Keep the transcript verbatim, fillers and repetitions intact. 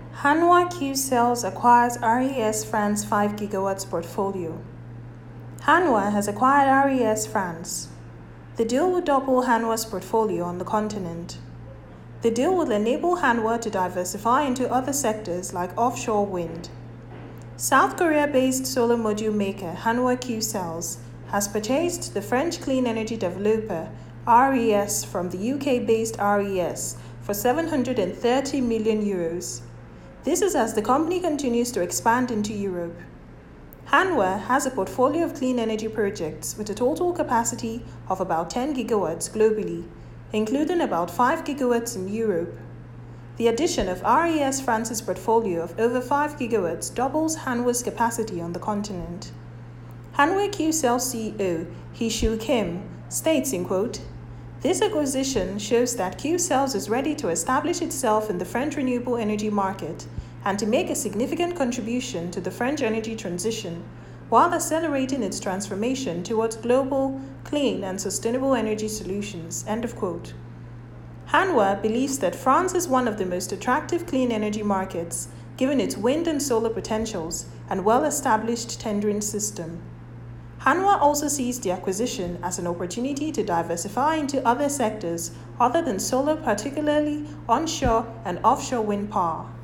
Hanwha Qcells acquires R E S France five gigawatts portfolio. Hanwha has acquired R E S France. The deal will double Hanwha's portfolio on the continent. The deal will enable Hanwha to diversify into other sectors like offshore wind. South Korea-based solar module maker Hanwha Qcells has purchased the French clean energy developer R E S from the U K-based R E S for seven hundred thirty million euros. This is as the company continues to expand into Europe. Hanwha has a portfolio of clean energy projects with a total capacity of about ten gigawatts globally, including about five gigawatts in Europe. The addition of R E S France's portfolio of over five gigawatts doubles Hanwha's capacity on the continent. Hanwha Qcells C E O Hee-Soo Kim states in quote, "This acquisition shows that Qcells is ready to establish itself in the French renewable energy market and to make a significant contribution to the French energy transition while accelerating its transformation towards global, clean and sustainable energy solutions." End of quote. Hanwha believes that France is one of the most attractive clean energy markets, given its wind and solar potentials and well-established tendering system. Hanwha also sees the acquisition as an opportunity to diversify into other sectors other than solar, particularly onshore and offshore wind power.